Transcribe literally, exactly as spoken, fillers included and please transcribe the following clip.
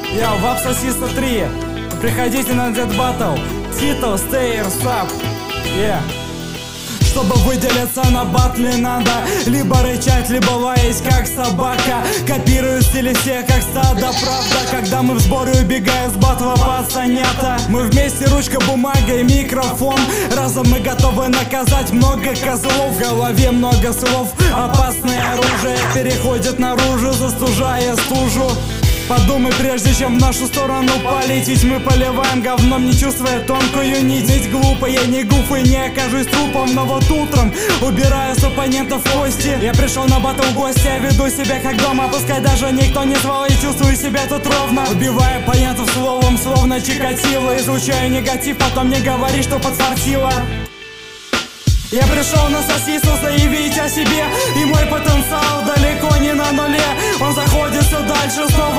Я в Абсосиста три. Приходите на Dead Battle. Титл, Stairs Up. Yeah. Чтобы выделиться на батле надо либо рычать, либо лаять как собака. Копирую стили всех как стадо, правда. Когда мы в сборе убегаем с батла пацанята. Мы вместе, ручка, бумага и микрофон. Разом мы готовы наказать много козлов. В голове много слов, опасное оружие переходит наружу, застужая стужу. Подумай, прежде чем в нашу сторону полететь. Мы поливаем говном, не чувствуя тонкую нить. Ведь глупо, я не гуф и не окажусь трупом. Но вот утром убираю с оппонентов кости. Я пришел на батл в гости, я веду себя как дома. Пускай даже никто не звал, я чувствую себя тут ровно. Убиваю оппонентов словом, словно Чикатило. Излучаю негатив, потом не говори, что подфартило. Я пришел на сосису заявить о себе, и мой потенциал далеко не на нуле. Он заходит все дальше, снова